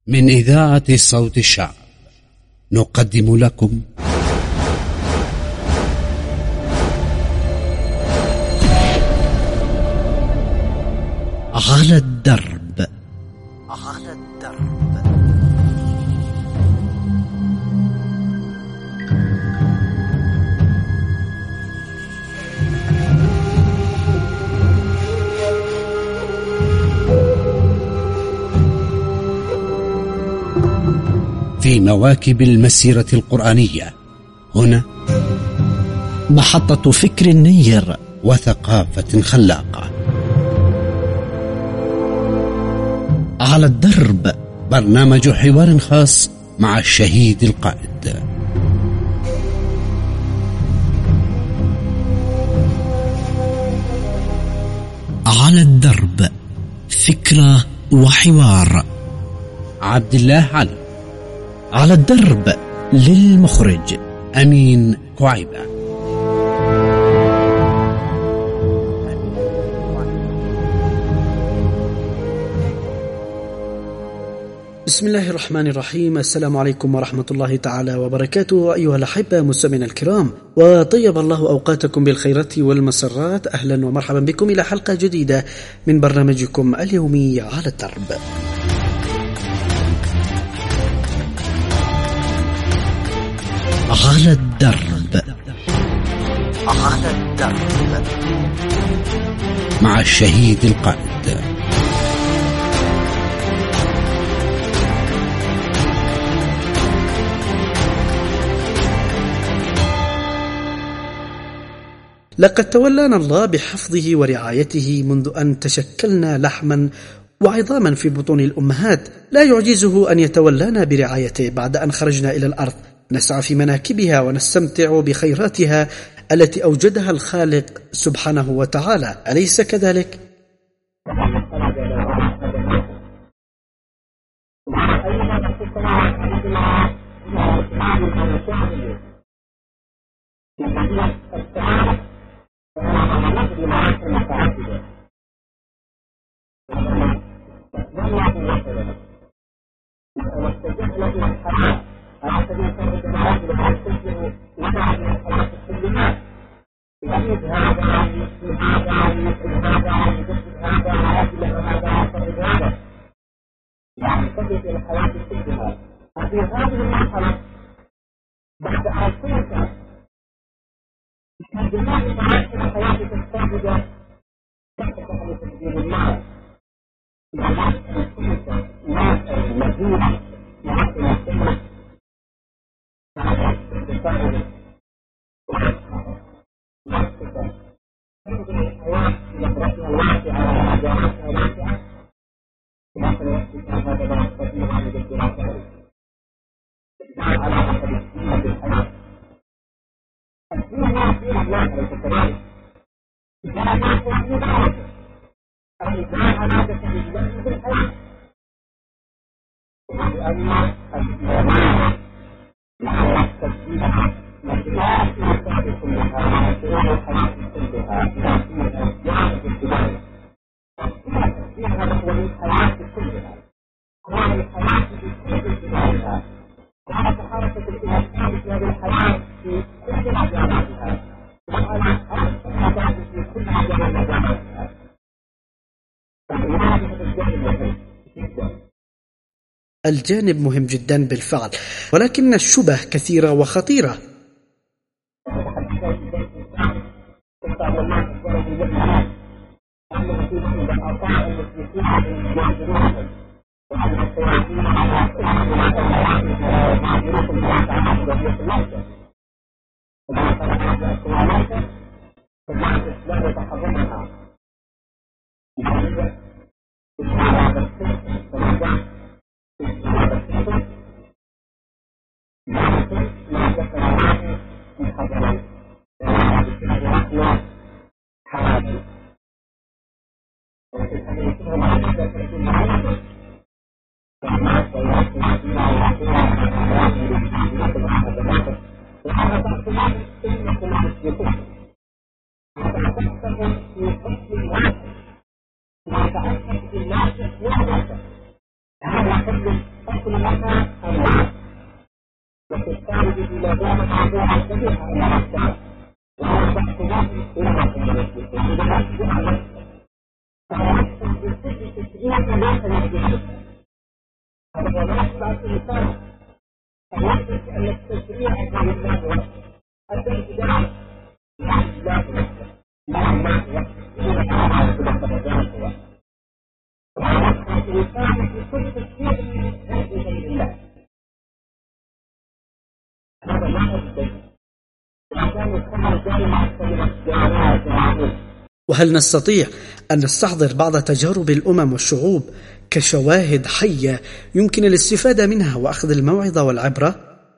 من إذاعة صوت الشعب نقدم لكم على الدرب. في مواكب المسيرة القرآنية هنا محطة فكر نير وثقافة خلاقة. على الدرب، برنامج حوار خاص مع الشهيد القائد. على الدرب، فكرة وحوار. عبد الله علي. على الدرب للمخرج أمين كعيبة. بسم الله الرحمن الرحيم. السلام عليكم ورحمة الله تعالى وبركاته أيها الأحبة مستمعينا الكرام، وطيب الله أوقاتكم بالخيرات والمسرات. أهلا ومرحبا بكم إلى حلقة جديدة من برنامجكم اليومي على الدرب. على الدرب مع الشهيد القائد. لقد تولانا الله بحفظه ورعايته منذ أن تشكلنا لحما وعظاما في بطون الأمهات. لا يعجزه أن يتولانا برعايته بعد أن خرجنا إلى الأرض، نسعى في مناكبها ونستمتع بخيراتها التي أوجدها الخالق سبحانه وتعالى، أليس كذلك؟ الجانب مهم جدا بالفعل، ولكن الشبه كثيرة وخطيرة. وهل نستطيع أن نستحضر بعض تجارب الأمم والشعوب كشواهد حية يمكن الاستفادة منها وأخذ الموعظة والعبرة؟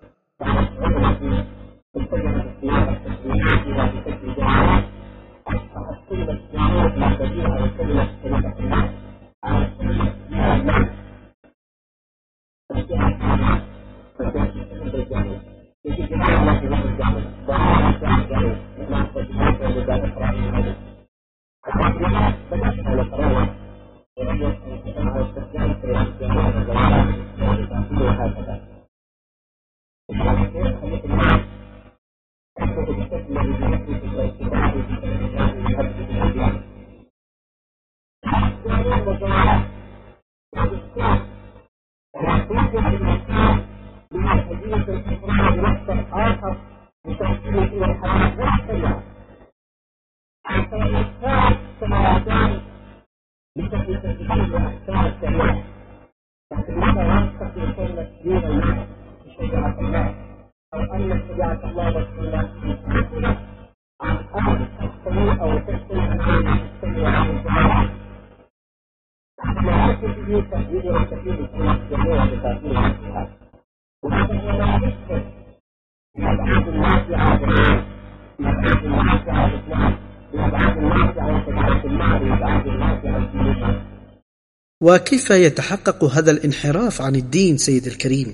وكيف يتحقق هذا الانحراف عن الدين سيد الكريم؟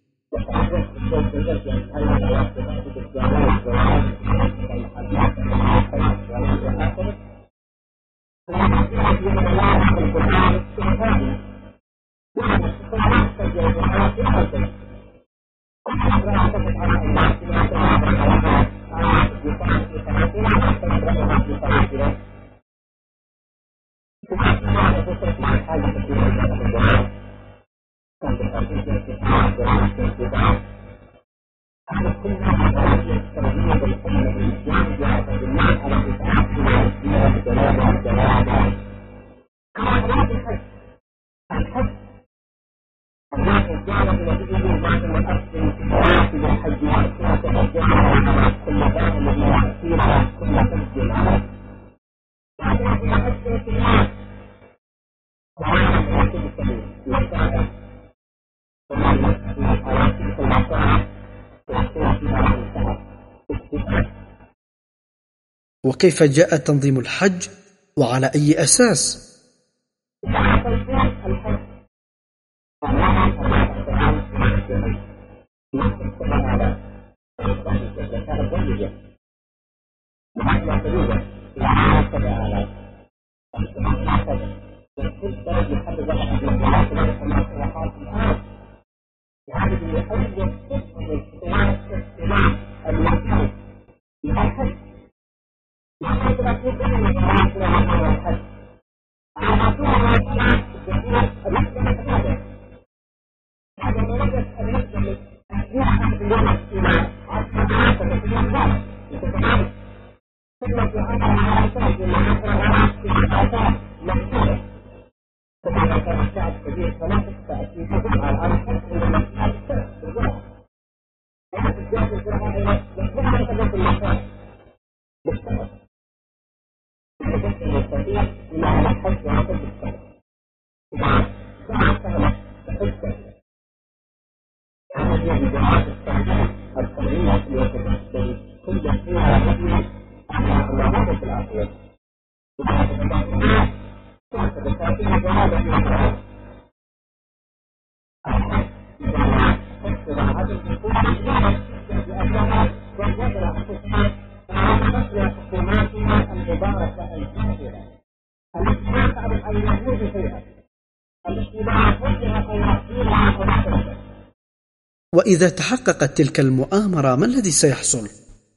وكيف جاء تنظيم الحج وعلى أي أساس؟ التي لا وجه خيراتها ومصيرها وإذا تحققت تلك المؤامرة ما الذي سيحصل؟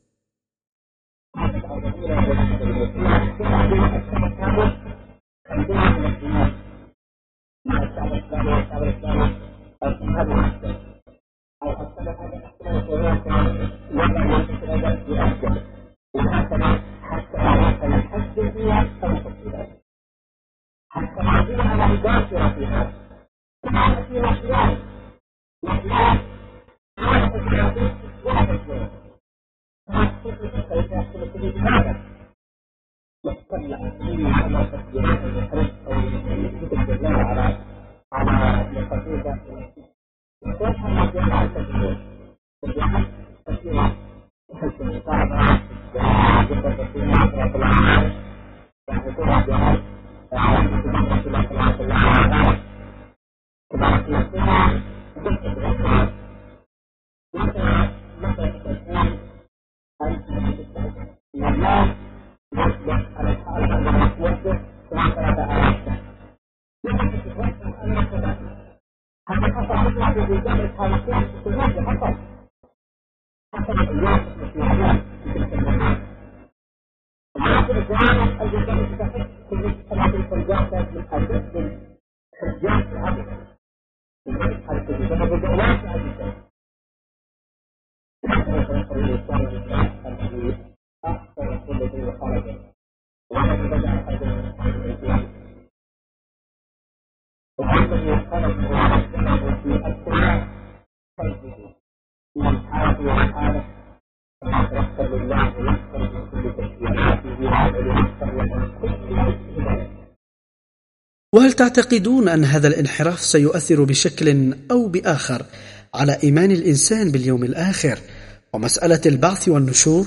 وهل تعتقدون أن هذا الانحراف سيؤثر بشكل أو بآخر على إيمان الإنسان باليوم الآخر ومسألة البعث والنشور؟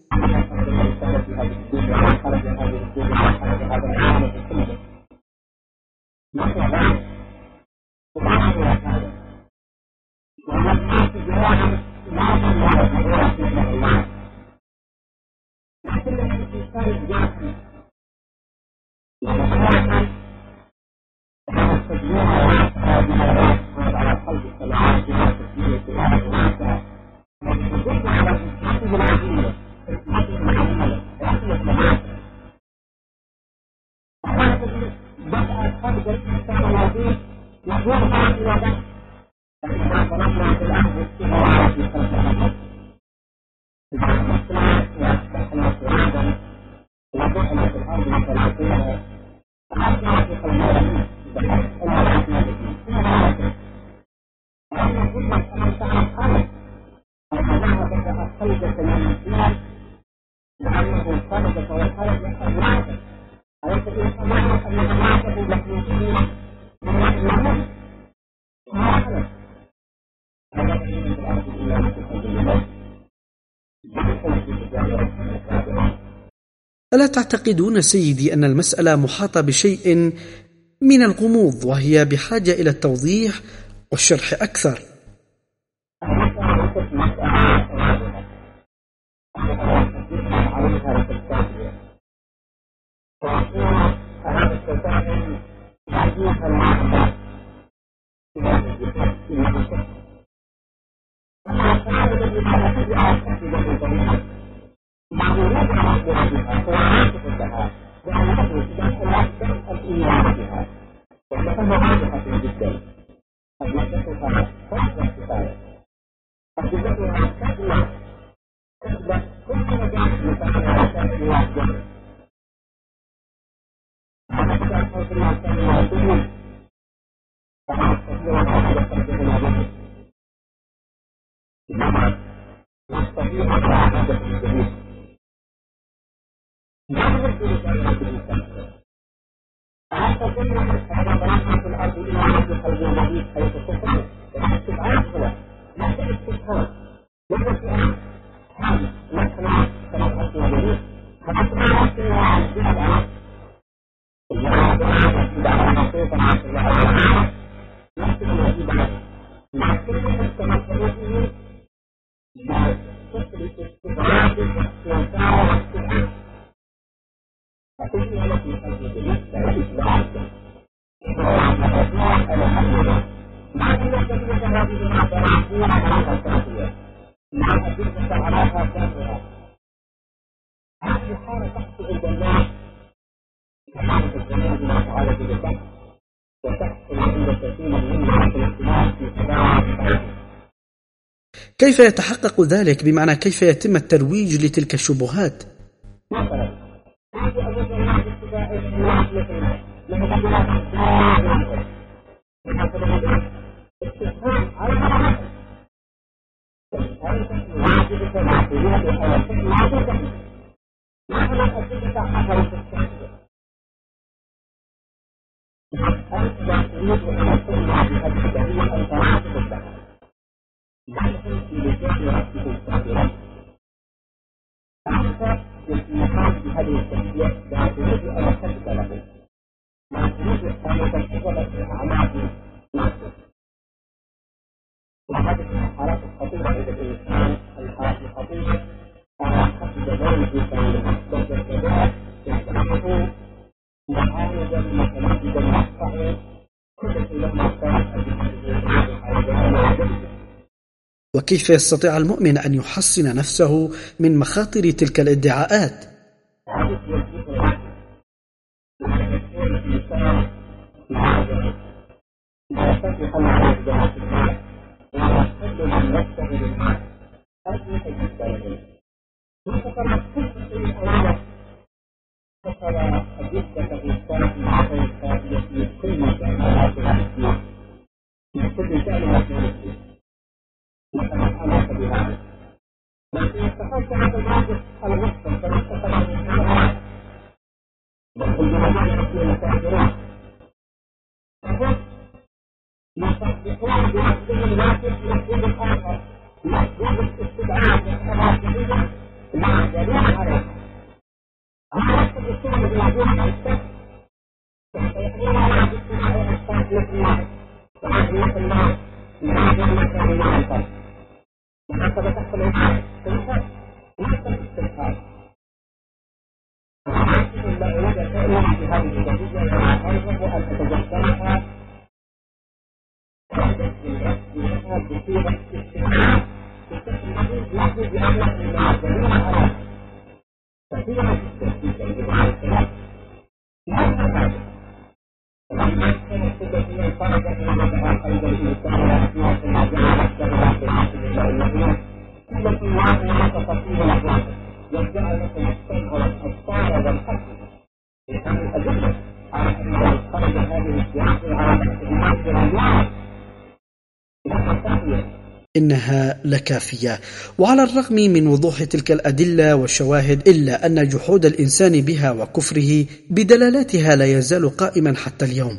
ألا تعتقدون سيدي أن المسألة محاطة بشيء من الغموض وهي بحاجة إلى التوضيح والشرح أكثر؟ وأدلة على آثارها. هذه حالة تحصل عند الناس في الزمان بمساعدة البحث، وتحصل عند كثير منهم في الاختلاف في كلام. كيف يتحقق ذلك؟ بمعنى كيف يتم الترويج لتلك الشبهات؟ مثلا وكيف يستطيع المؤمن أن يحصن نفسه من مخاطر تلك الادعاءات؟ إنها لكافية. وعلى الرغم من وضوح تلك الأدلة والشواهد، إلا أن جحود الإنسان بها وكفره بدلالاتها لا يزال قائما حتى اليوم.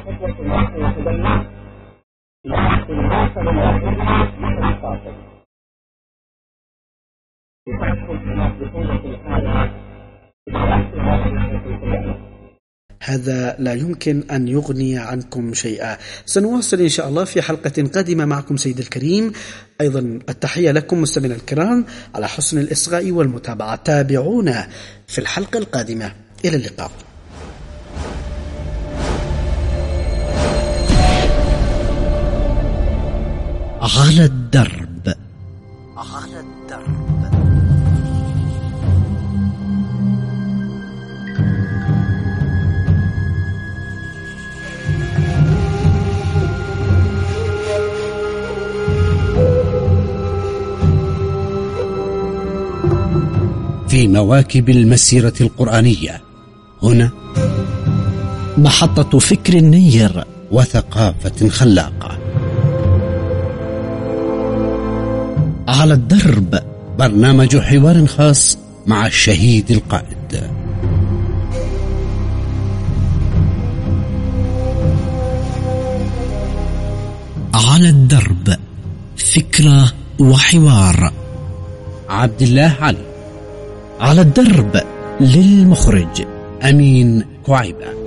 خطوة نحن نتبنى لنحن نوصل إلى الأمة بخطاطة لتدخل في بطولة العالم بتأثير هذه الخطوة. هذا لا يمكن أن يغني عنكم شيئا. سنواصل إن شاء الله في حلقة قادمة معكم سيد الكريم. أيضا التحية لكم مستمعينا الكرام على حسن الإصغاء والمتابعة. تابعونا في الحلقة القادمة. إلى اللقاء. على الدرب. على الدرب. في مواكب المسيرة القرآنية، هنا محطة فكر نير وثقافة خلاقة. على الدرب، برنامج حوار خاص مع الشهيد القائد. على الدرب، فكرة وحوار. عبد الله علي. على الدرب، للمخرج أمين كعيبة.